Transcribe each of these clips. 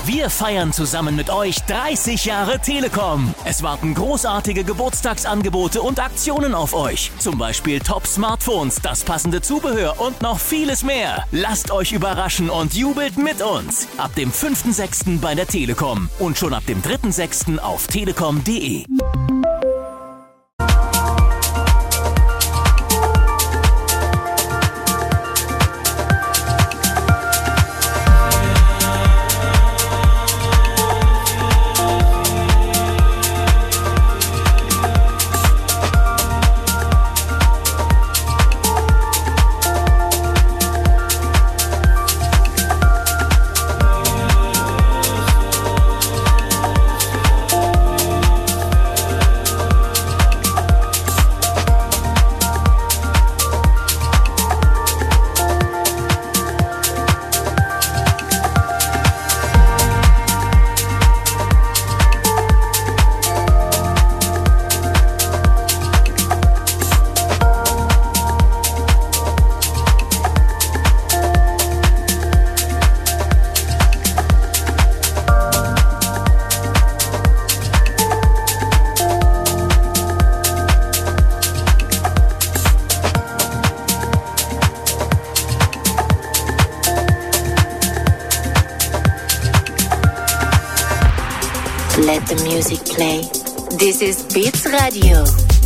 Wir feiern zusammen mit euch 30 Jahre Telekom. Es warten großartige Geburtstagsangebote und Aktionen auf euch. Zum Beispiel Top-Smartphones, das passende Zubehör und noch vieles mehr. Lasst euch überraschen und jubelt mit uns. Ab dem 5.6. bei der Telekom und schon ab dem 3.6. auf telekom.de. Let the music play. This is Beats Radio.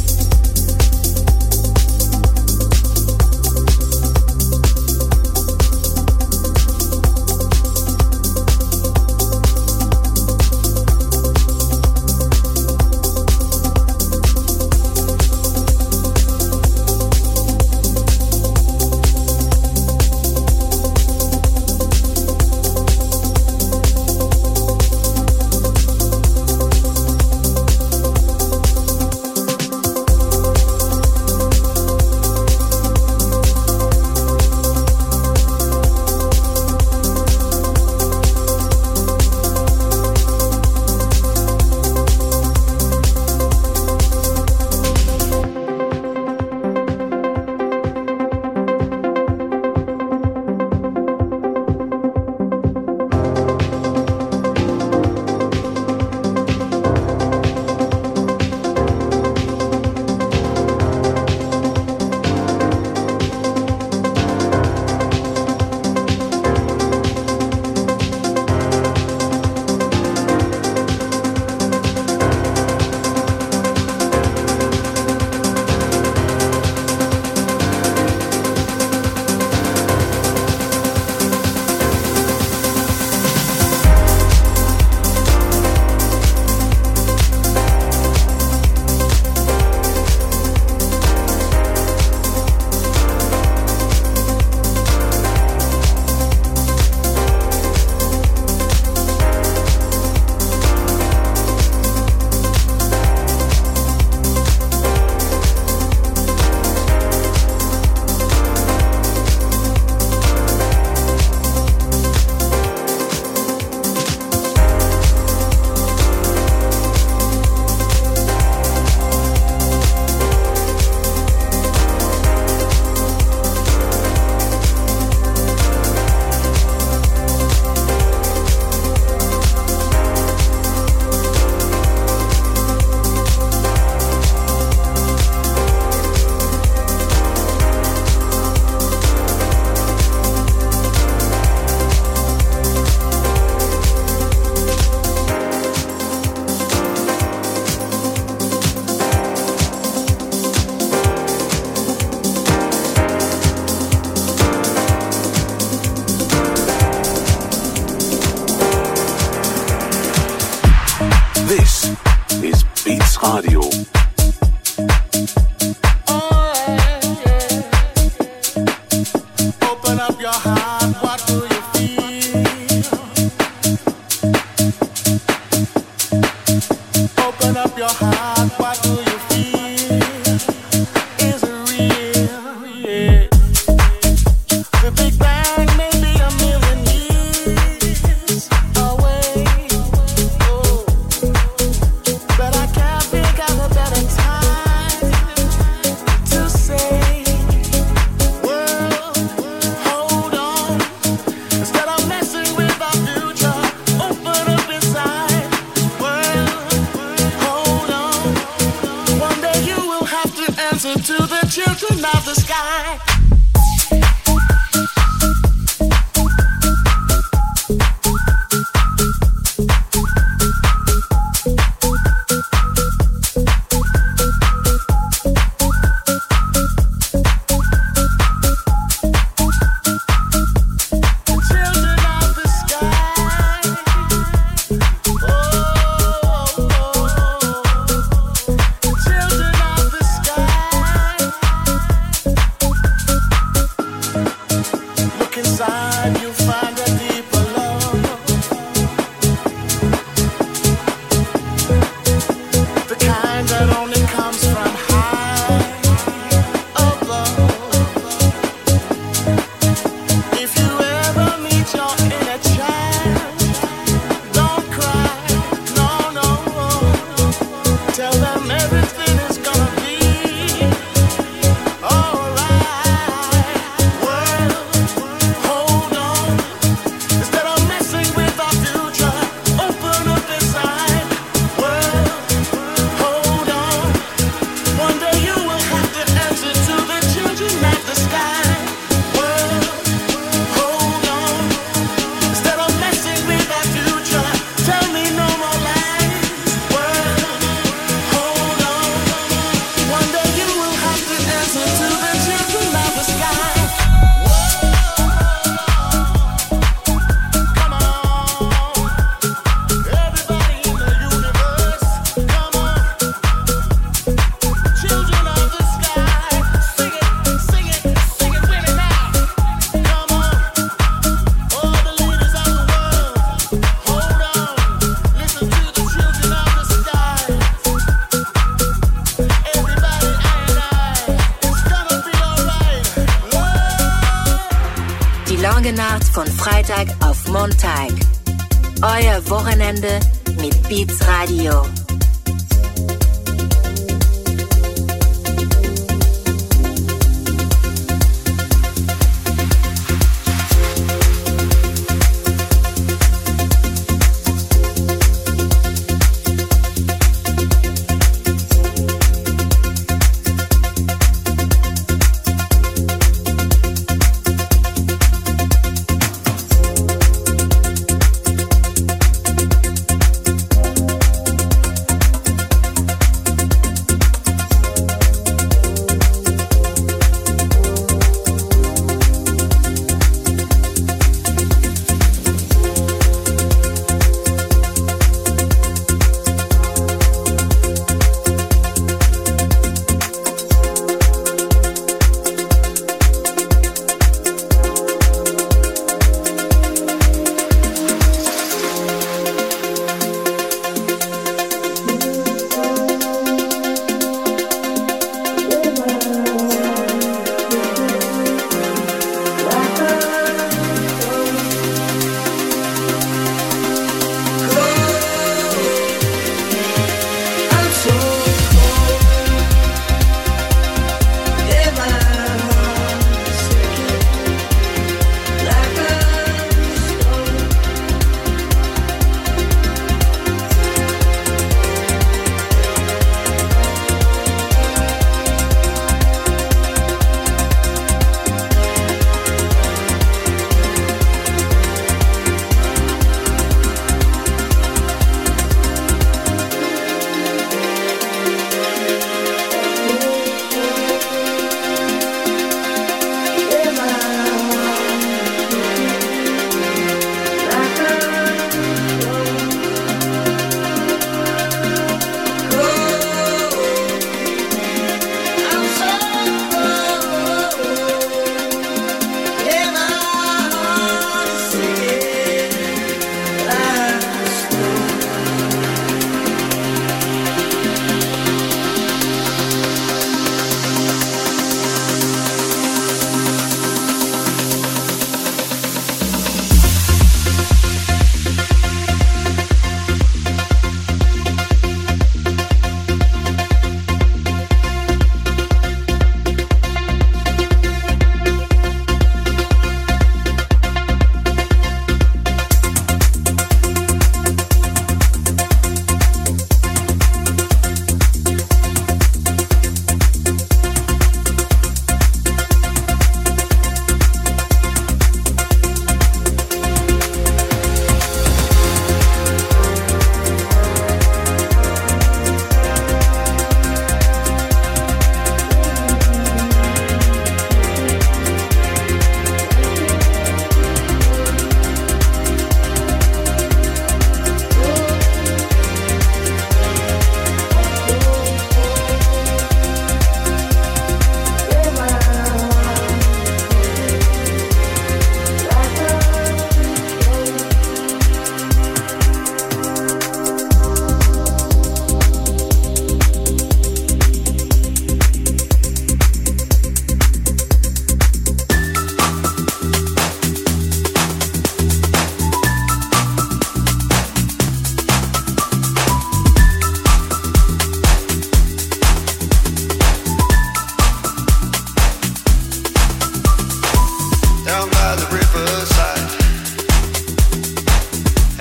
This is Beats Radio. Open up your heart, what do you feel? Open up your heart, what do you feel? Is it real? Yeah. The Big Bang may be a million years away. Oh. But I can't think of a better children of the sky. Nacht von Freitag auf Montag. Euer Wochenende mit Beats Radio.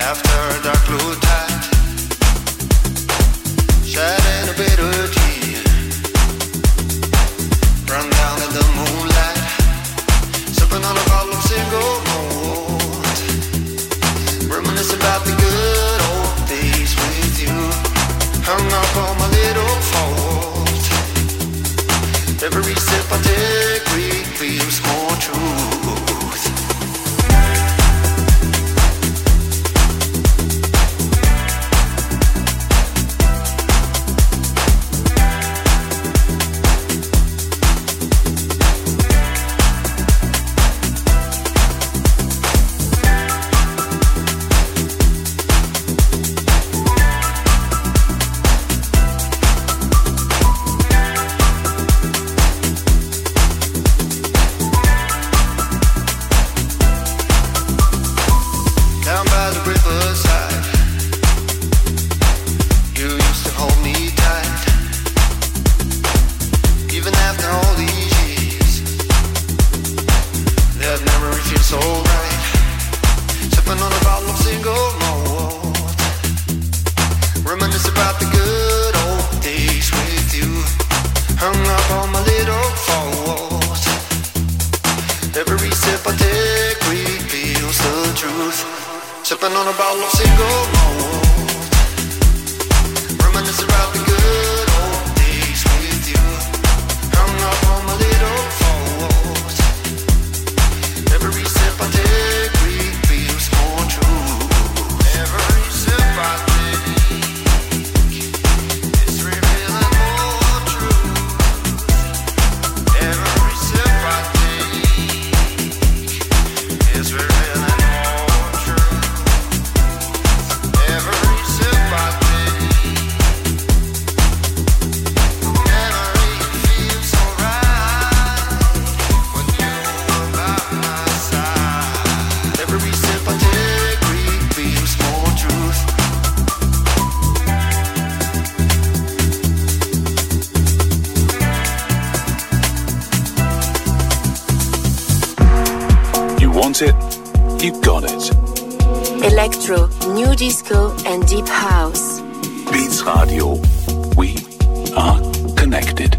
Electro, new disco and deep house. Beats Radio. We are connected.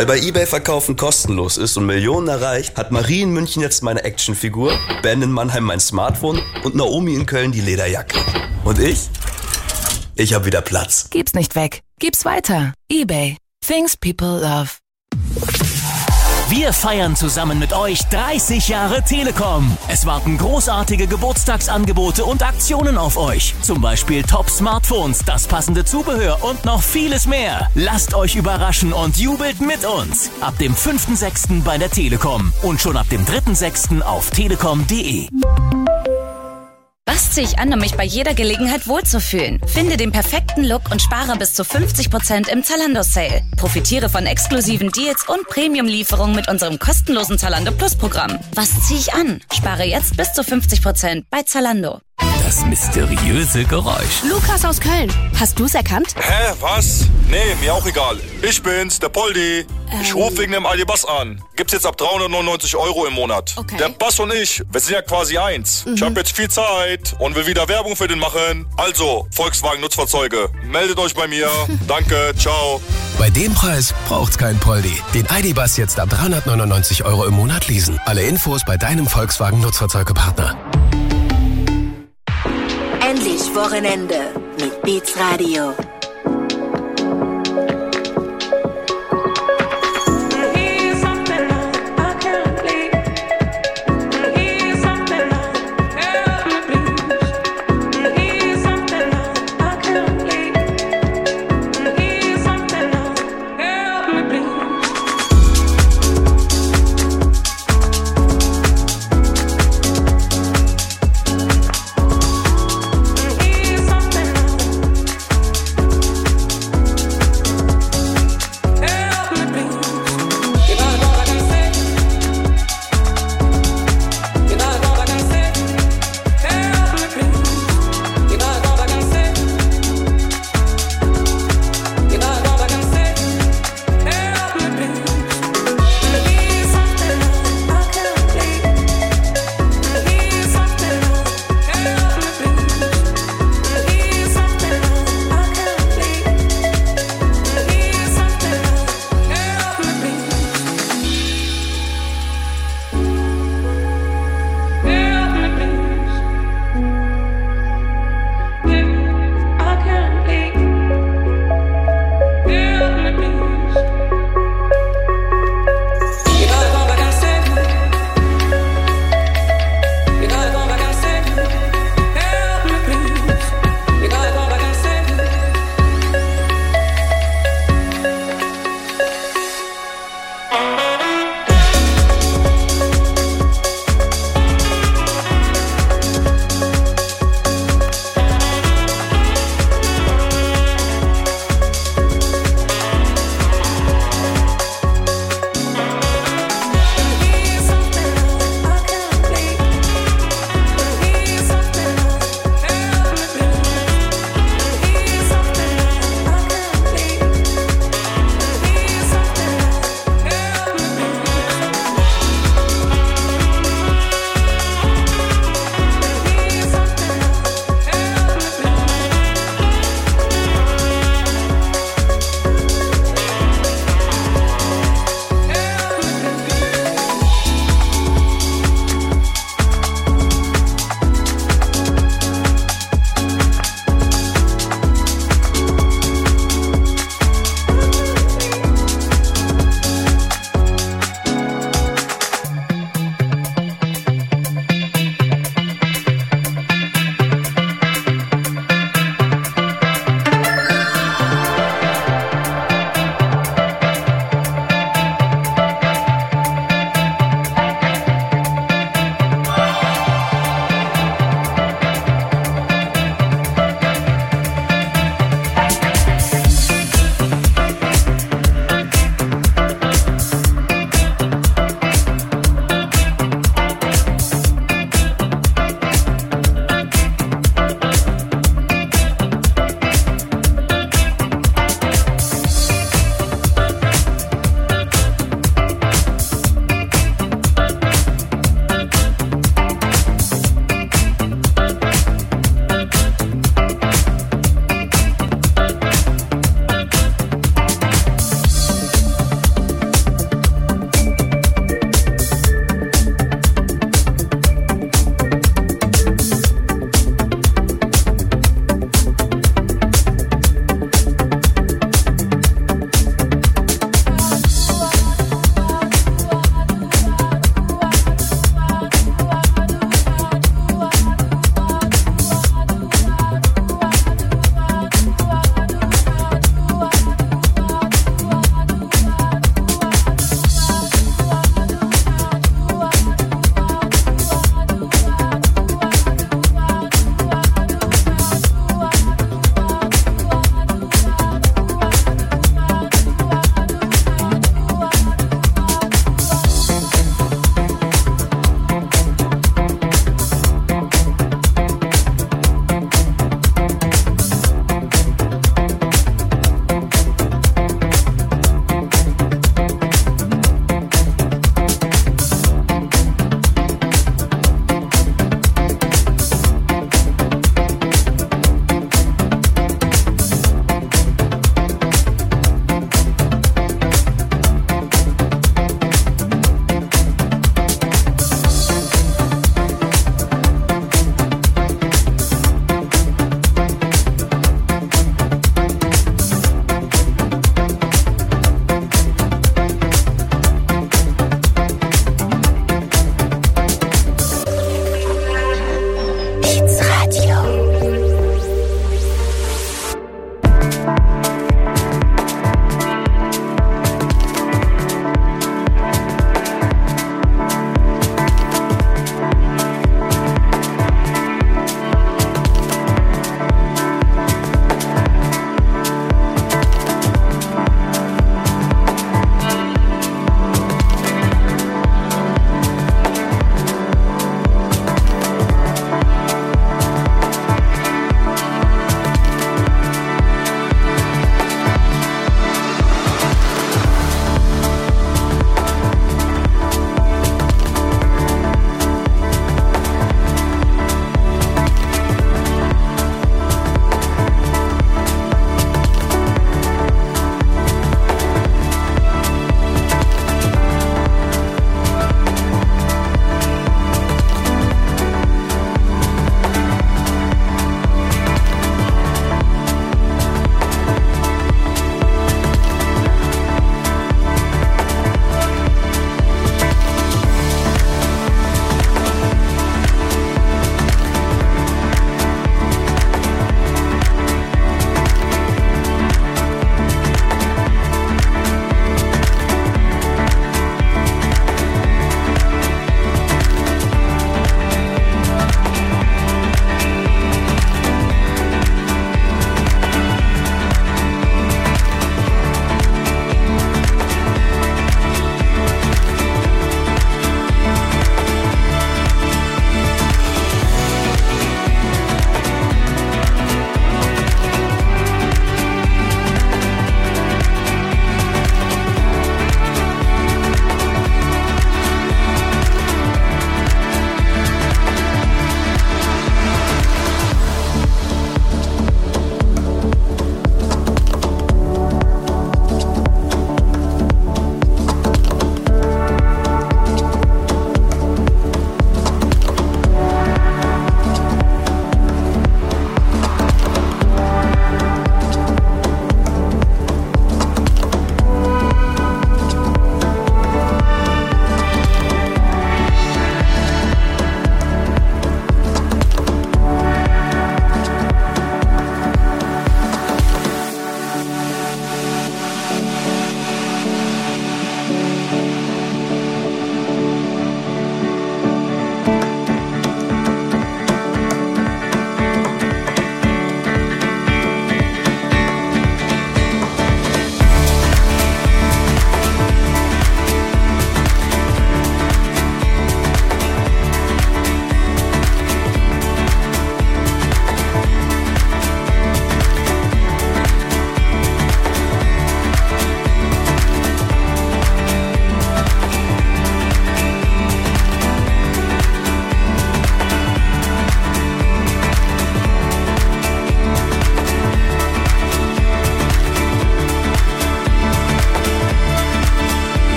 Weil bei eBay Verkaufen kostenlos ist und Millionen erreicht, hat Marie in München jetzt meine Actionfigur, Ben in Mannheim mein Smartphone und Naomi in Köln die Lederjacke. Und ich? Ich hab wieder Platz. Gib's nicht weg. Gib's weiter. eBay. Things people love. Wir feiern zusammen mit euch 30 Jahre Telekom. Es warten großartige Geburtstagsangebote und Aktionen auf euch. Zum Beispiel Top-Smartphones, das passende Zubehör und noch vieles mehr. Lasst euch überraschen und jubelt mit uns. Ab dem 5.6. bei der Telekom und schon ab dem 3.6. auf telekom.de. Was ziehe ich an, um mich bei jeder Gelegenheit wohlzufühlen? Finde den perfekten Look und spare bis zu 50% im Zalando-Sale. Profitiere von exklusiven Deals und Premium-Lieferungen mit unserem kostenlosen Zalando Plus-Programm. Was ziehe ich an? Spare jetzt bis zu 50% bei Zalando. Das mysteriöse Geräusch. Lukas aus Köln. Hast du's erkannt? Hä, was? Nee, mir auch egal. Ich bin's, der Poldi. Ich rufe wegen dem ID-Bus an. Gibt's jetzt ab 399 € im Monat. Okay. Der Bus und ich, wir sind ja quasi eins. Ich habe jetzt viel Zeit und will wieder Werbung für den machen. Also, Volkswagen Nutzfahrzeuge, meldet euch bei mir. Danke, ciao. Bei dem Preis braucht's kein Poldi. Den ID-Bus jetzt ab 399 € im Monat leasen. Alle Infos bei deinem Volkswagen Nutzfahrzeugepartner. Endlich Wochenende mit Beats Radio.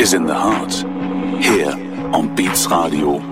is in the heart. Here on Beats Radio.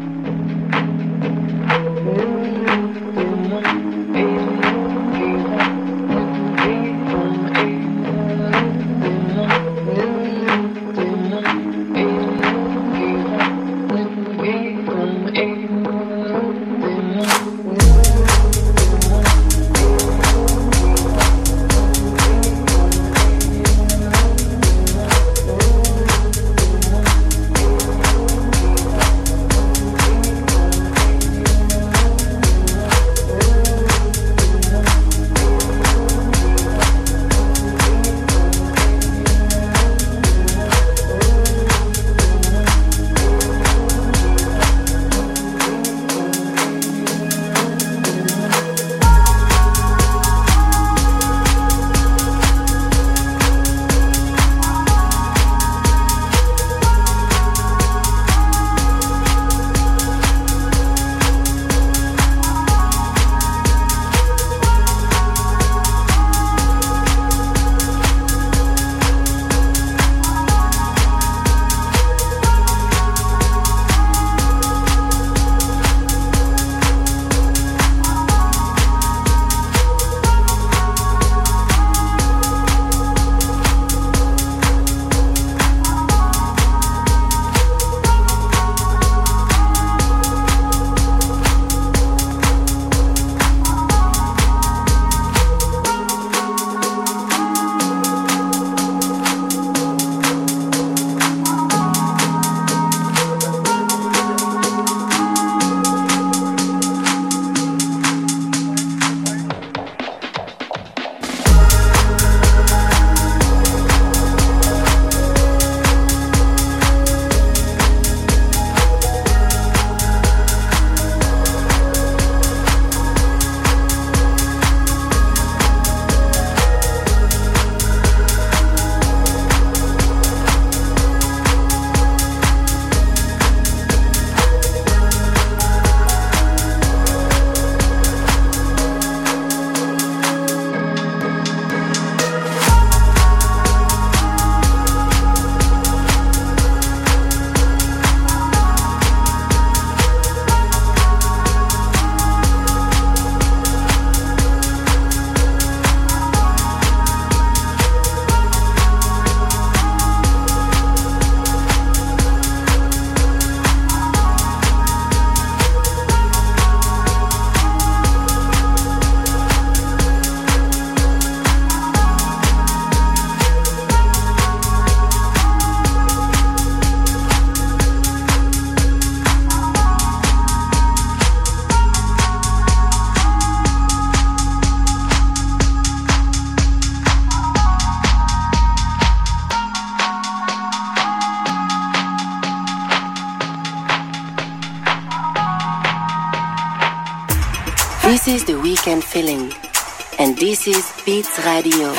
This is the weekend feeling, and this is Beats Radio.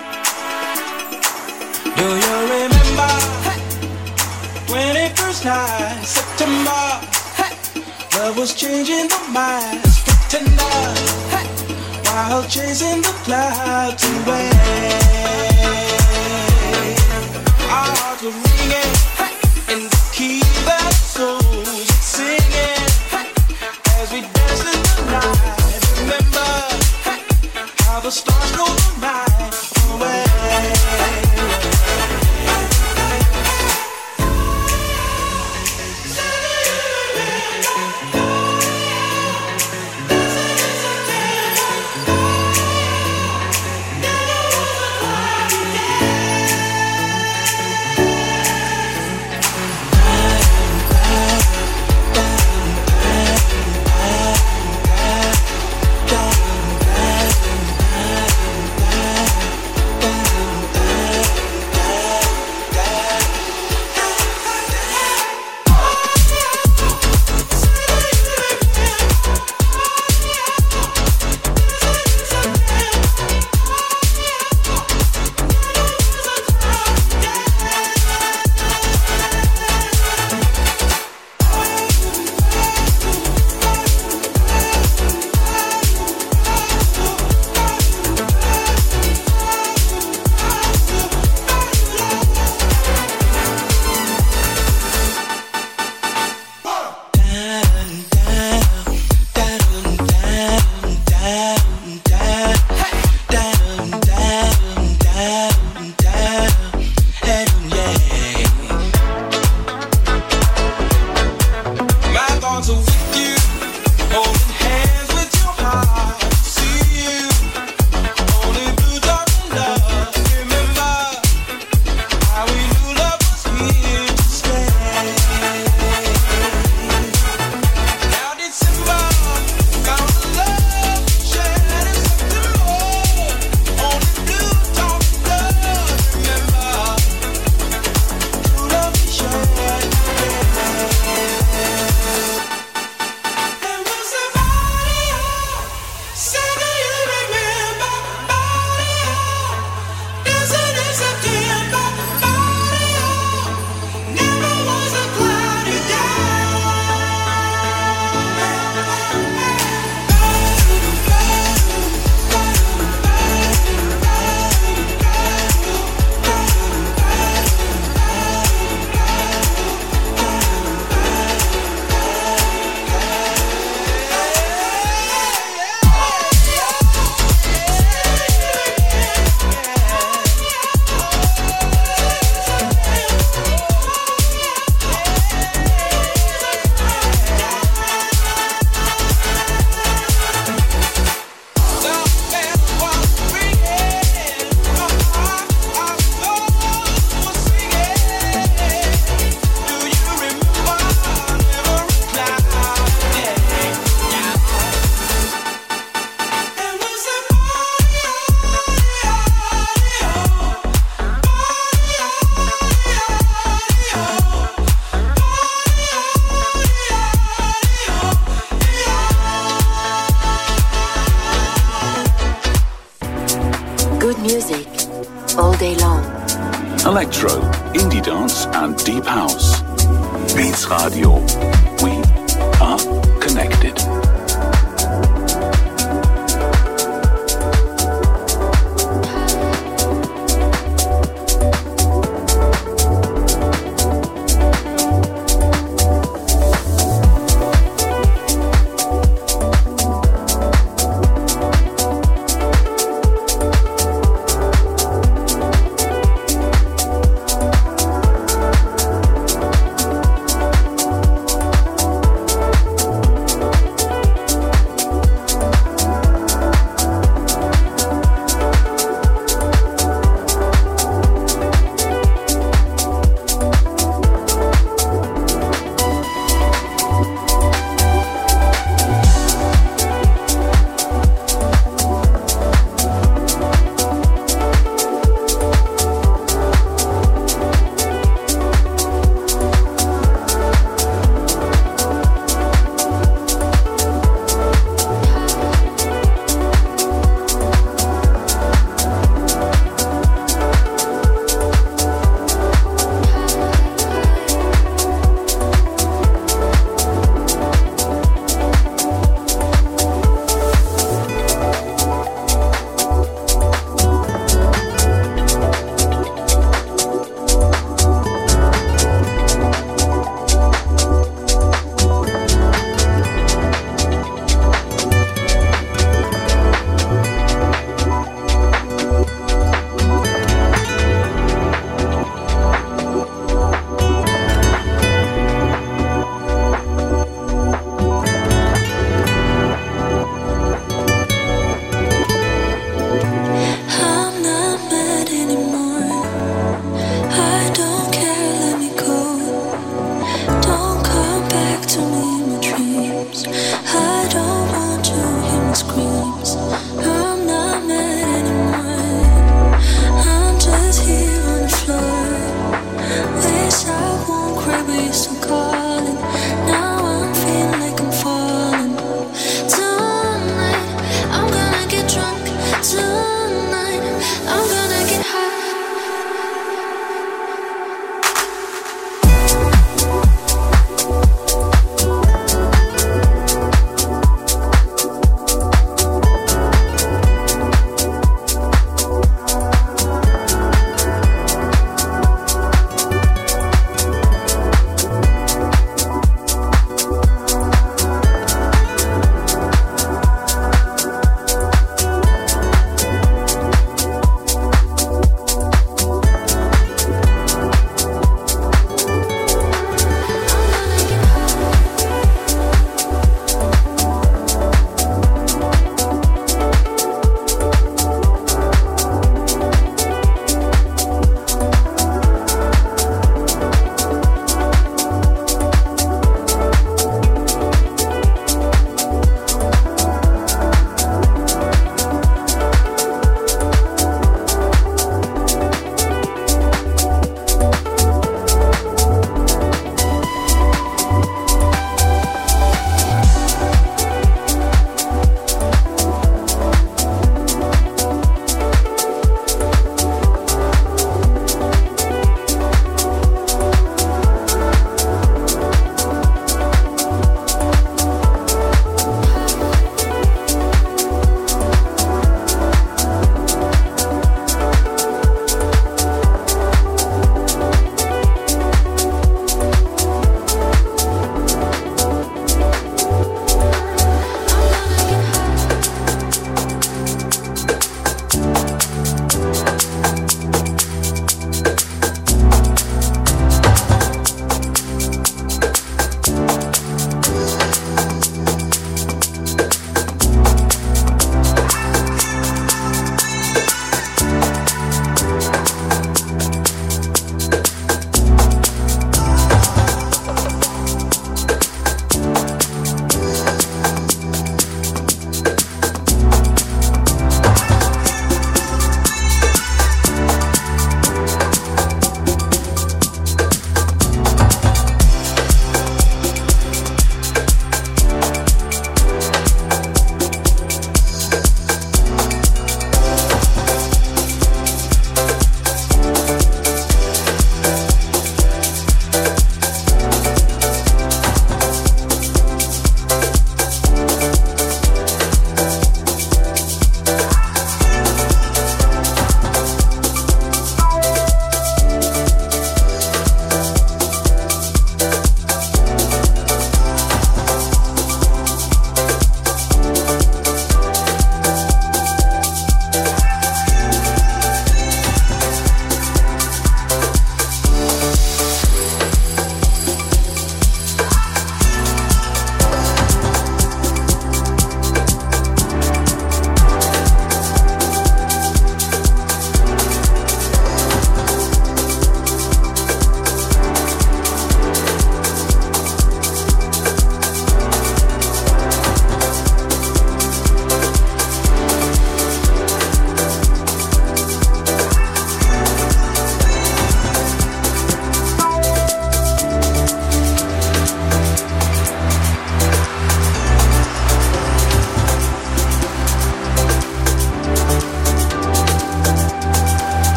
Do you remember 21st night, September? Love was changing the minds, pretenders, while chasing the clouds away. Our hearts were ringing in the key that souls were singing as we danced in the night. Remember how the stars go the night away. Good music all day long. Electro, Indie Dance and Deep House. Beats Radio. We are connected.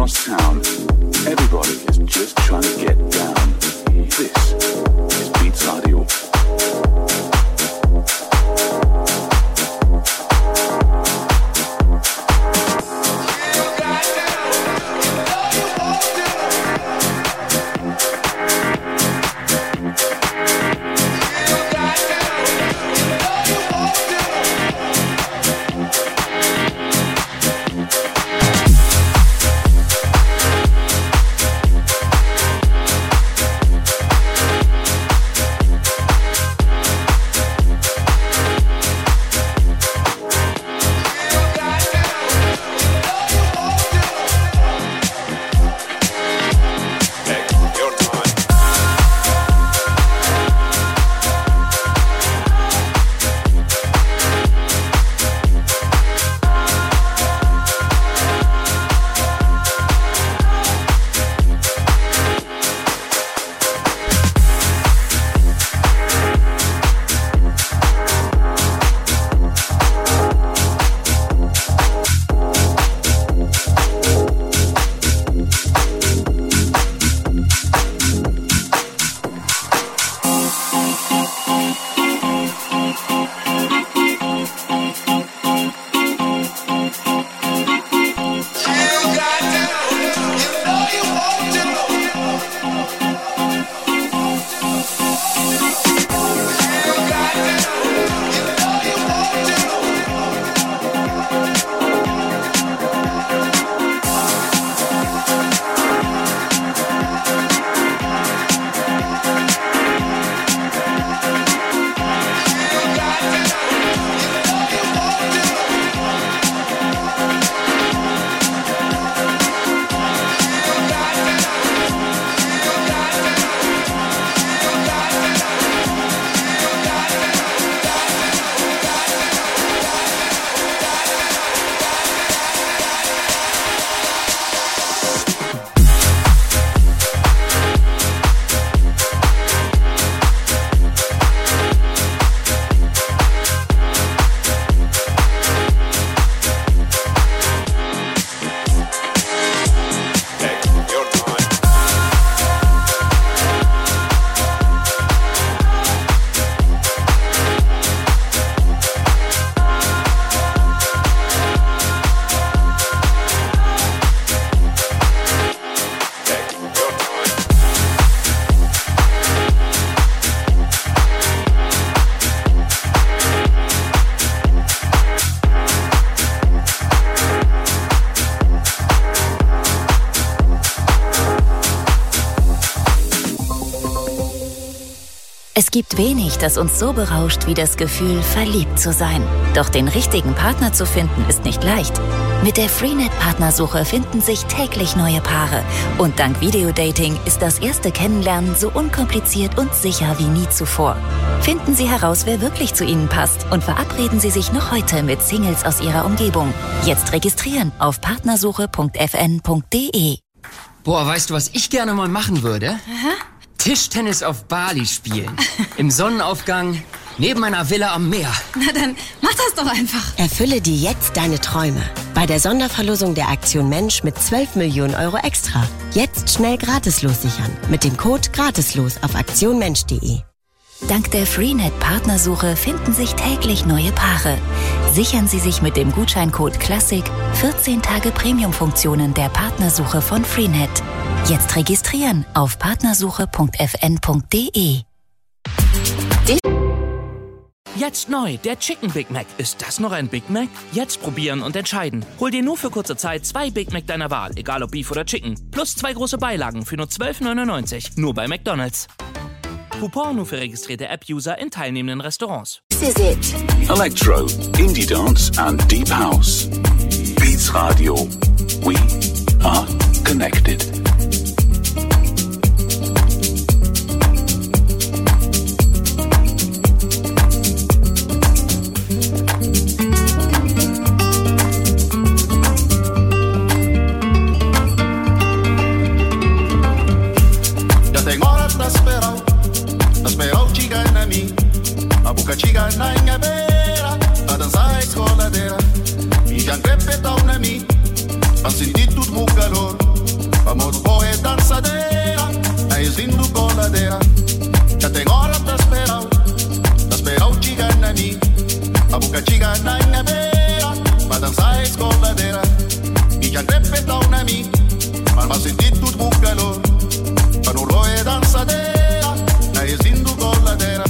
across town. Everybody is just trying to get down. This is Beats Radio. Es gibt wenig, das uns so berauscht wie das Gefühl, verliebt zu sein. Doch den richtigen Partner zu finden, ist nicht leicht. Mit der Freenet-Partnersuche finden sich täglich neue Paare. Und dank Videodating ist das erste Kennenlernen so unkompliziert und sicher wie nie zuvor. Finden Sie heraus, wer wirklich zu Ihnen passt und verabreden Sie sich noch heute mit Singles aus Ihrer Umgebung. Jetzt registrieren auf partnersuche.fn.de. Boah, weißt du, was ich gerne mal machen würde? Aha. Tischtennis auf Bali spielen. Im Sonnenaufgang, neben einer Villa am Meer. Na dann, mach das doch einfach. Erfülle dir jetzt deine Träume. Bei der Sonderverlosung der Aktion Mensch mit 12 Millionen Euro extra. Jetzt schnell gratislos sichern. Mit dem Code GRATISLOS auf aktionmensch.de. Dank der Freenet-Partnersuche finden sich täglich neue Paare. Sichern Sie sich mit dem Gutscheincode CLASSIC 14 Tage Premium-Funktionen der Partnersuche von Freenet. Jetzt registrieren auf partnersuche.fn.de. Jetzt neu, der Chicken Big Mac. Ist das noch ein Big Mac? Jetzt probieren und entscheiden. Hol dir nur für kurze Zeit 2 Big Mac deiner Wahl, egal ob Beef oder Chicken. Plus 2 große Beilagen für nur 12,99. Nur bei McDonald's. Coupon nur für registrierte App-User in teilnehmenden Restaurants. This is it. Electro, Indie Dance and Deep House. Beats Radio. We are connected. Chica na minha beira, a dançar a escoladeira. E já crepetão na mim, a sentir tudo o calor. Vamos boa dançadeira, aí lindo coladeira. Já tem hora pra esperar o chiga na mim. A boca chiga na minha beira, pra dançar a escoladeira. E já repetau na mim, mas sentir tudo o calor. Pra não boa dançadeira, aí lindo coladeira.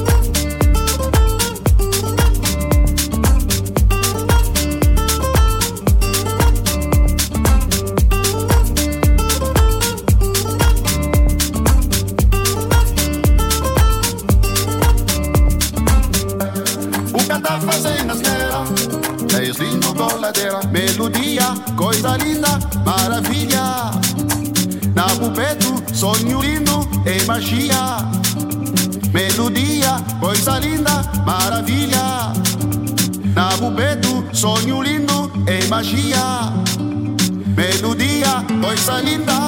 Melodia, coisa linda, maravilha. Na pupeto, sonho lindo e magia. Melodia, coisa linda, maravilha. Na pupeto, sonho lindo e magia. Melodia, coisa linda.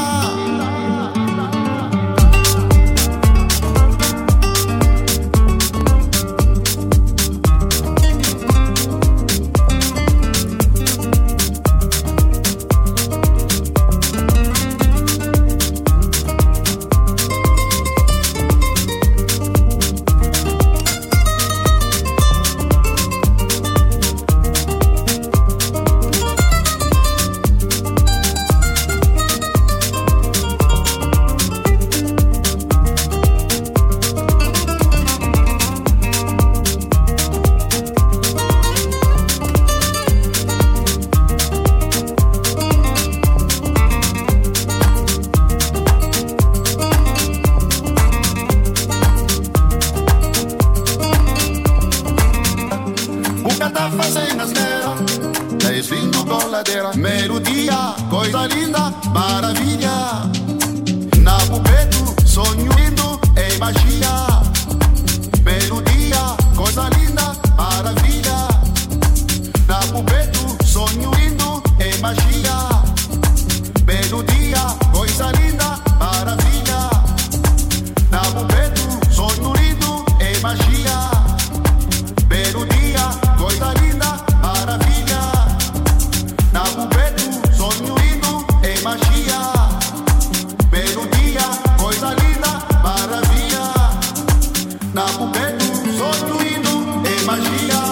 Melodia, coisa linda, maravilha. Na pupeto, sonho lindo e magia. Melodia, coisa linda, maravilha. Na pupeto, sonho lindo e magia. Melodia, coisa linda, maravilha. Na pupeto, sonho lindo e magia. Melodia, coisa linda, maravilha. Na pupeto, sonho lindo e magia. Melodia, coisa linda, maravilha. Na pupeto, sonho lindo e magia.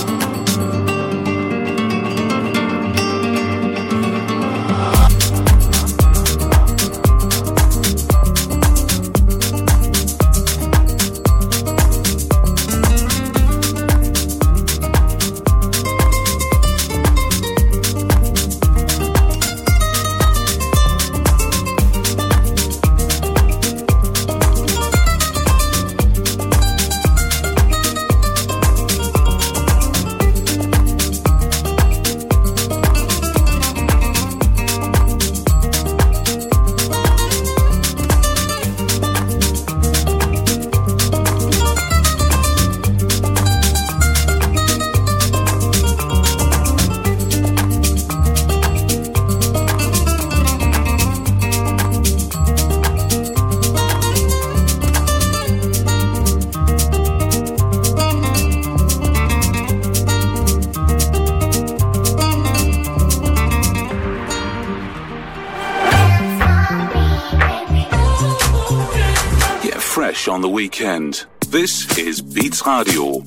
On the weekend. This is Beats Radio.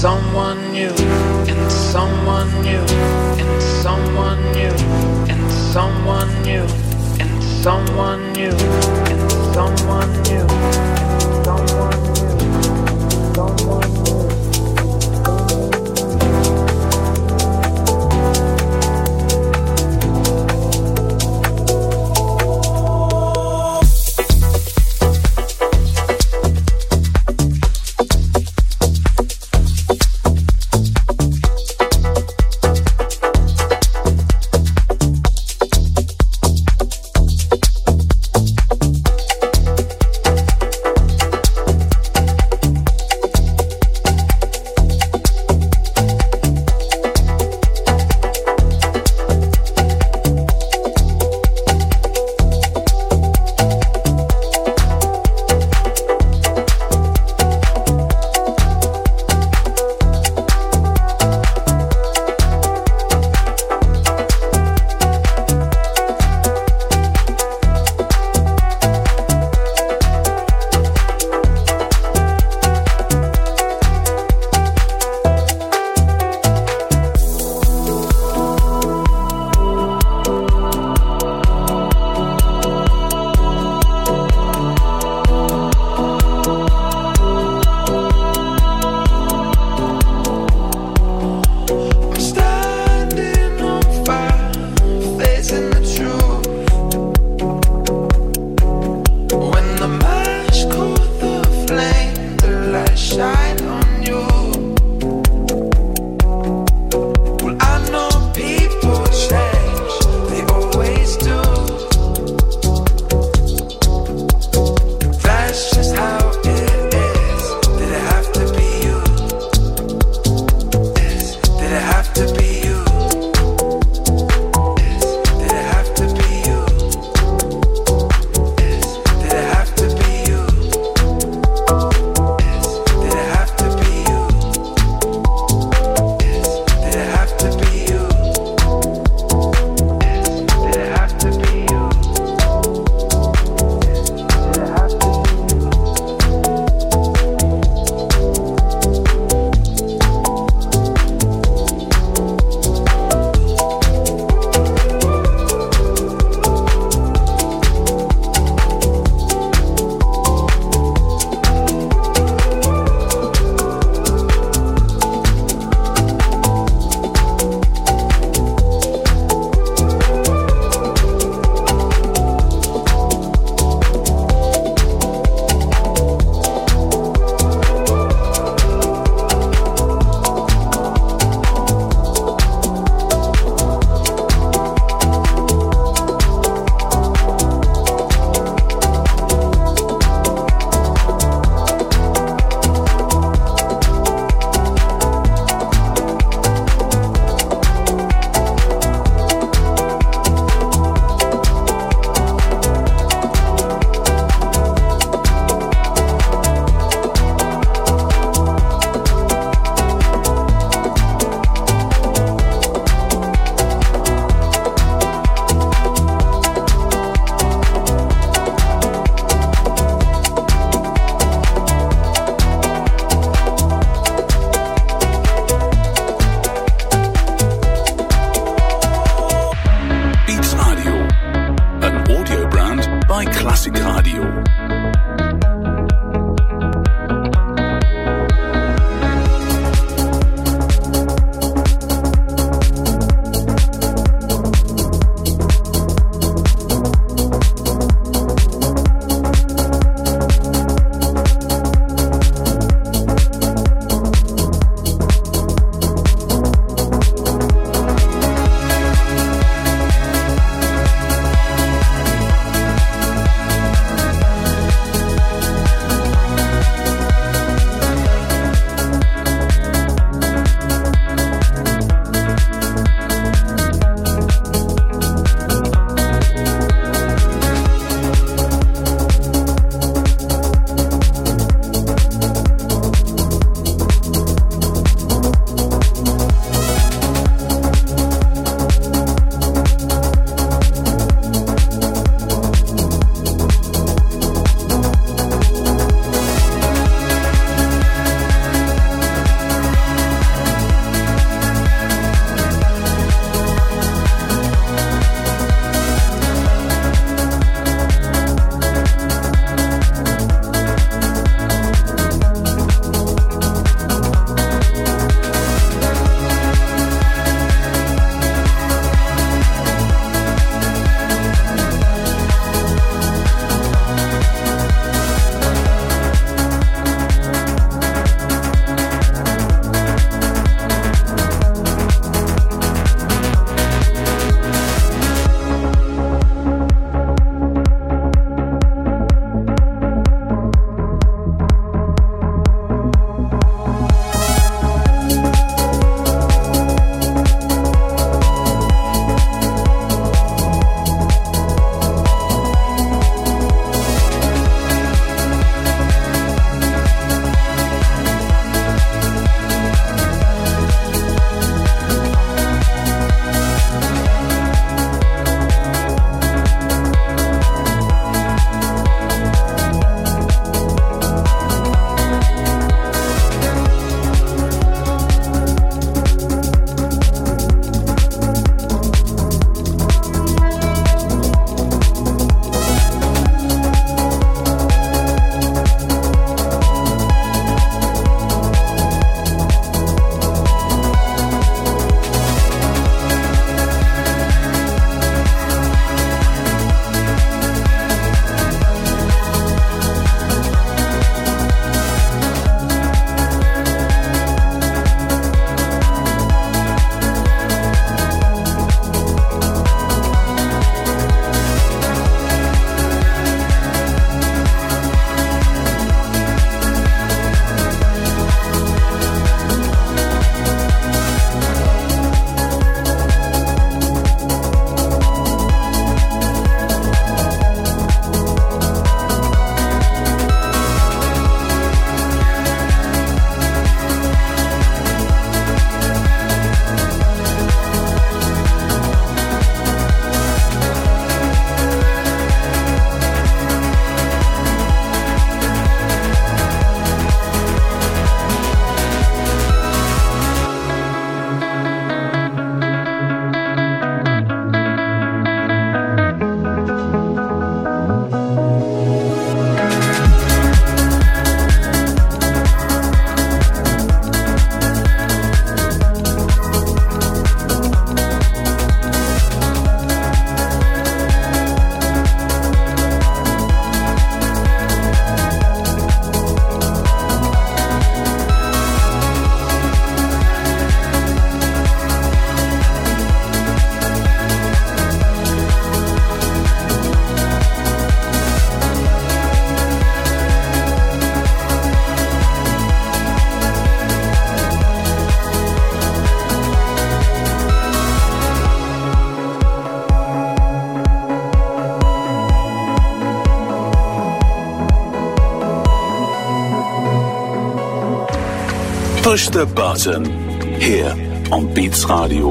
someone new, and someone new, and someone new, and someone new, and someone new, and someone new, and someone new, someone new. push the button here on Beats Radio.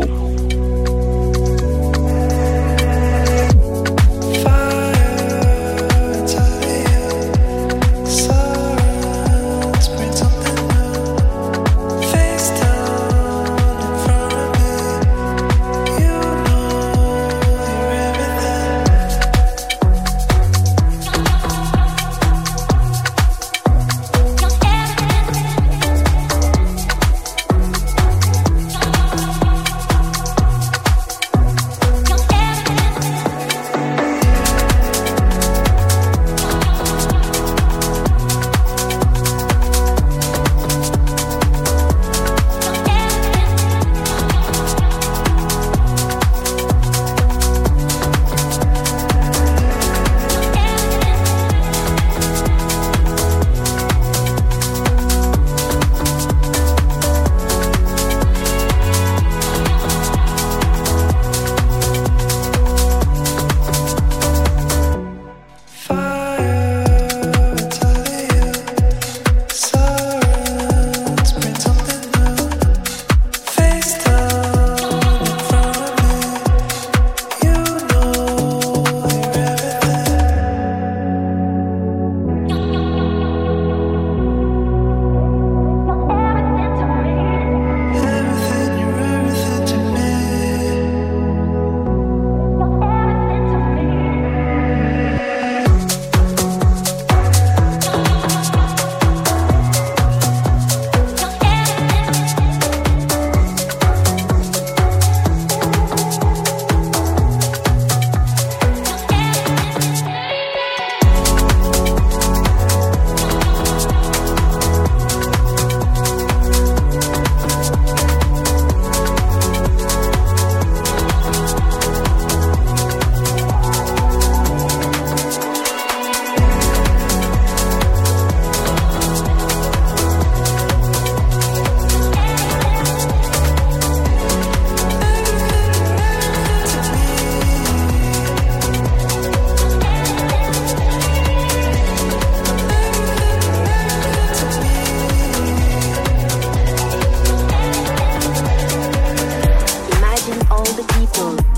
Imagine all the people